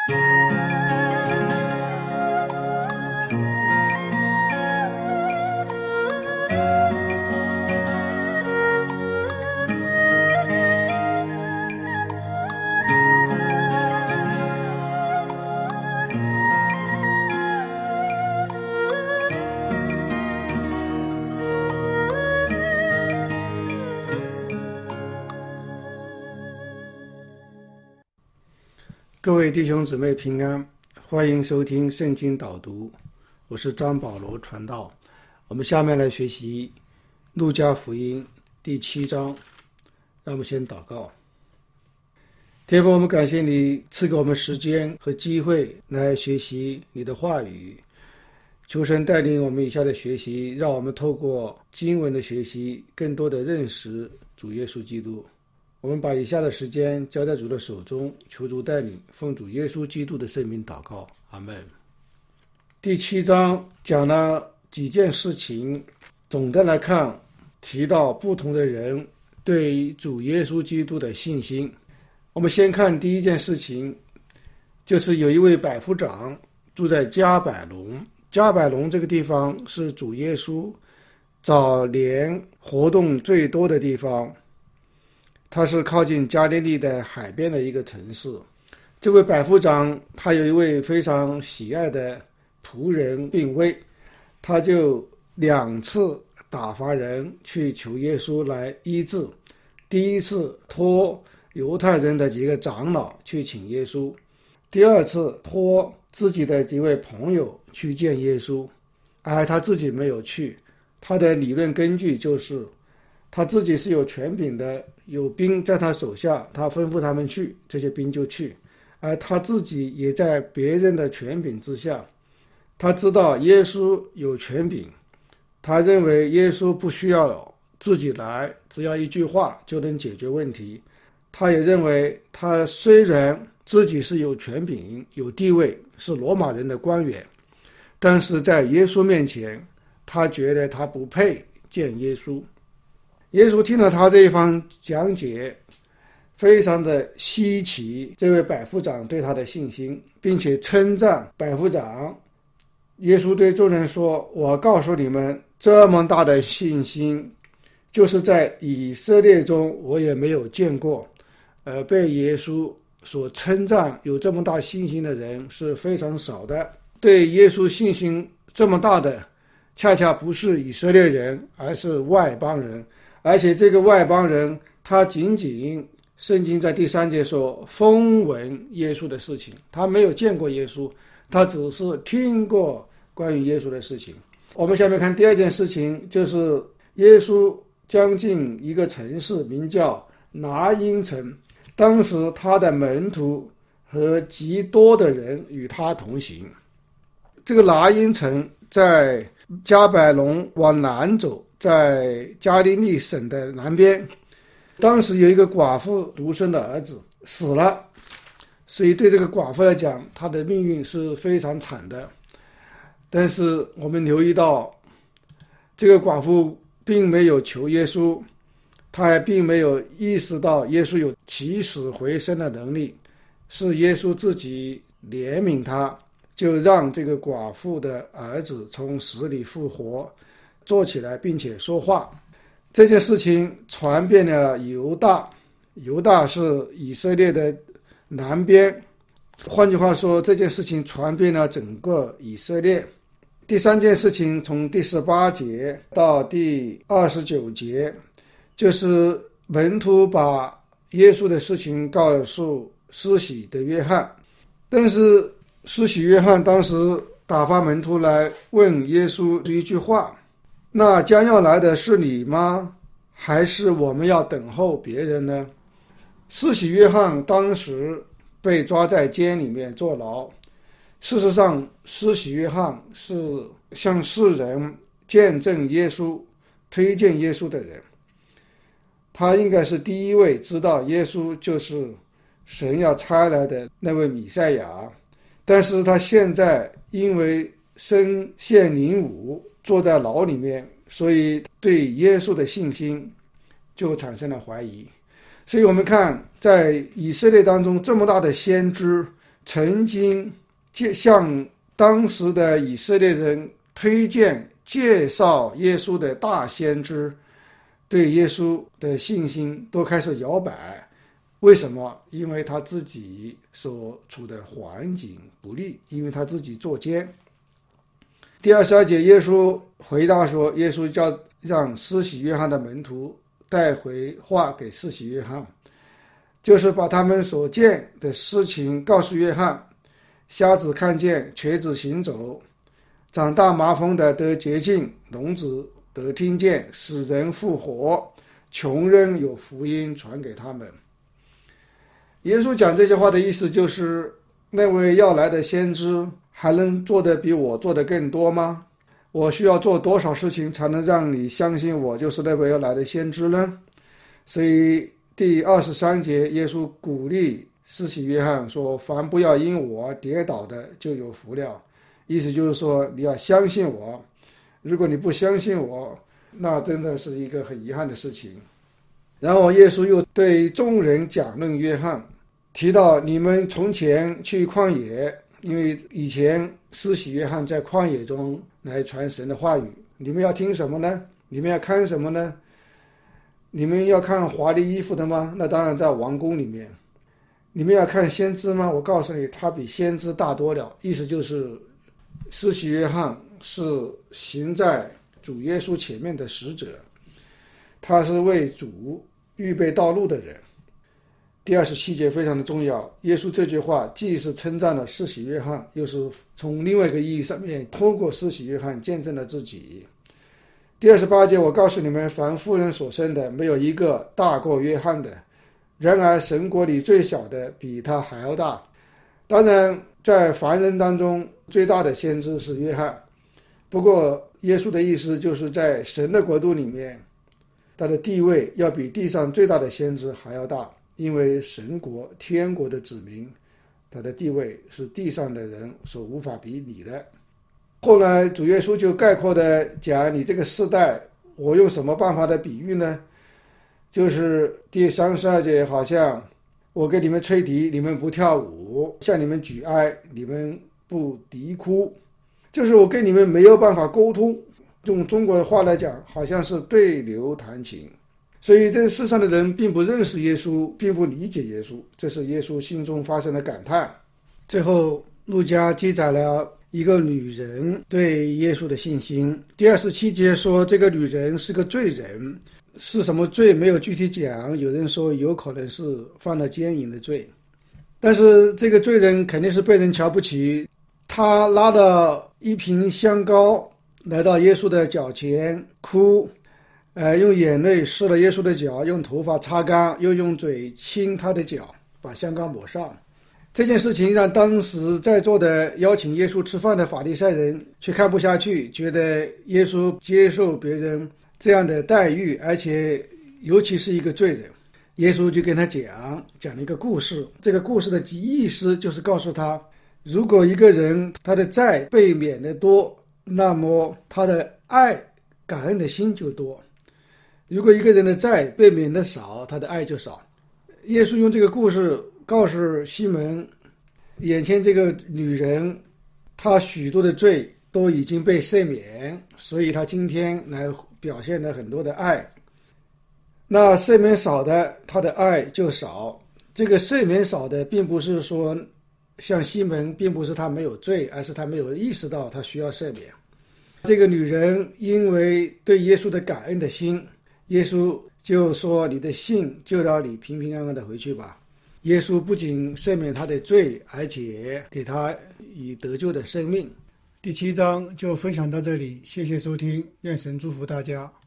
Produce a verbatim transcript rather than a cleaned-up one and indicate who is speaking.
Speaker 1: 各位弟兄姊妹平安，欢迎收听圣经导读，我是张保罗传道。我们下面来学习路加福音第七章。让我们先祷告。天父，我们感谢你赐给我们时间和机会来学习你的话语，求神带领我们以下的学习，让我们透过经文的学习更多的认识主耶稣基督。我们把以下的时间交在主的手中，求主带领，奉主耶稣基督的圣名祷告，阿们。第七章讲了几件事情，总的来看提到不同的人对主耶稣基督的信心。我们先看第一件事情，就是有一位百夫长住在加百隆。加百隆这个地方是主耶稣早年活动最多的地方，它是靠近加利利的海边的一个城市。这位百夫长他有一位非常喜爱的仆人病危，他就两次打发人去求耶稣来医治。第一次托犹太人的几个长老去请耶稣，第二次托自己的几位朋友去见耶稣，而他自己没有去。他的理论根据就是他自己是有权柄的，有兵在他手下，他吩咐他们去，这些兵就去，而他自己也在别人的权柄之下。他知道耶稣有权柄，他认为耶稣不需要自己来，只要一句话就能解决问题。他也认为他虽然自己是有权柄有地位，是罗马人的官员，但是在耶稣面前他觉得他不配见耶稣。耶稣听了他这一番讲解，非常的稀奇这位百夫长对他的信心，并且称赞百夫长。耶稣对众人说，我告诉你们，这么大的信心就是在以色列中我也没有见过。呃，被耶稣所称赞有这么大信心的人是非常少的。对耶稣信心这么大的恰恰不是以色列人，而是外邦人。而且这个外邦人他仅仅圣经在第三节说风闻耶稣的事情，他没有见过耶稣，他只是听过关于耶稣的事情。我们下面看第二件事情，就是耶稣将近一个城市名叫拿因城，当时他的门徒和极多的人与他同行。这个拿因城在加百隆往南走，在加利利省的南边。当时有一个寡妇独生的儿子死了，所以对这个寡妇来讲，她的命运是非常惨的。但是我们留意到，这个寡妇并没有求耶稣，她也并没有意识到耶稣有起死回生的能力，是耶稣自己怜悯她，就让这个寡妇的儿子从死里复活，坐起来并且说话。这件事情传遍了犹大，犹大是以色列的南边，换句话说，这件事情传遍了整个以色列。第三件事情从第十八节到第二十九节，就是门徒把耶稣的事情告诉施洗的约翰，但是施洗约翰当时打发门徒来问耶稣一句话，那将要来的是你吗？还是我们要等候别人呢？施洗约翰当时被抓在监里面坐牢，事实上施洗约翰是向世人见证耶稣推荐耶稣的人，他应该是第一位知道耶稣就是神要差来的那位弥赛亚。但是他现在因为身陷囹圄坐在牢里面，所以对耶稣的信心就产生了怀疑。所以我们看在以色列当中这么大的先知， 曾经向当时的以色列人推荐介绍耶稣的大先知，对耶稣的信心都开始摇摆。为什么？因为他自己所处的环境不利，因为他自己作奸。第二十二节，耶稣回答说，耶稣叫让施洗约翰的门徒带回话给施洗约翰，就是把他们所见的事情告诉约翰。瞎子看见，瘸子行走，长大麻风的得洁净，聋子得听见，死人复活，穷人有福音传给他们。耶稣讲这些话的意思就是，那位要来的先知还能做得比我做得更多吗？我需要做多少事情才能让你相信我就是那位要来的先知呢？所以第二十三节，耶稣鼓励施洗约翰说，凡不要因我跌倒的就有福了。意思就是说，你要相信我，如果你不相信我，那真的是一个很遗憾的事情。然后耶稣又对众人讲论约翰，提到你们从前去旷野，因为以前施洗约翰在旷野中来传神的话语，你们要听什么呢？你们要看什么呢？你们要看华丽衣服的吗？那当然在王宫里面。你们要看先知吗？我告诉你，他比先知大多了。意思就是施洗约翰是行在主耶稣前面的使者，他是为主预备道路的人。第二十七节非常的重要，耶稣这句话既是称赞了施洗约翰，又是从另外一个意义上面通过施洗约翰见证了自己。第二十八节，我告诉你们，凡妇人所生的没有一个大过约翰的，然而神国里最小的比他还要大。当然在凡人当中最大的先知是约翰，不过耶稣的意思就是在神的国度里面，他的地位要比地上最大的先知还要大，因为神国天国的子民，他的地位是地上的人所无法比拟的。后来主耶稣就概括的讲，你这个世代我用什么办法的比喻呢？就是第三十二节，好像我给你们吹笛，你们不跳舞，向你们举哀，你们不啼哭，就是我跟你们没有办法沟通，用中国的话来讲，好像是对牛弹琴。所以这世上的人并不认识耶稣，并不理解耶稣，这是耶稣心中发生的感叹。最后路加记载了一个女人对耶稣的信心。第二十七节说，这个女人是个罪人，是什么罪没有具体讲，有人说有可能是犯了奸淫的罪，但是这个罪人肯定是被人瞧不起。他拉了一瓶香膏来到耶稣的脚前哭，呃，用眼泪湿了耶稣的脚，用头发擦干，又用嘴亲他的脚，把香膏抹上。这件事情让当时在座的邀请耶稣吃饭的法利赛人却看不下去，觉得耶稣接受别人这样的待遇，而且尤其是一个罪人。耶稣就跟他讲讲了一个故事，这个故事的意思就是告诉他，如果一个人他的债被免得多，那么他的爱感恩的心就多；如果一个人的债被免得少，他的爱就少。耶稣用这个故事告诉西门，眼前这个女人她许多的罪都已经被赦免，所以她今天来表现了很多的爱。那赦免少的，她的爱就少。这个赦免少的并不是说像西门并不是他没有罪，而是他没有意识到他需要赦免。这个女人因为对耶稣的感恩的心，耶稣就说，你的信就让你平平安安的回去吧。耶稣不仅赦免他的罪，而且给他以得救的生命。第七章就分享到这里，谢谢收听，愿神祝福大家。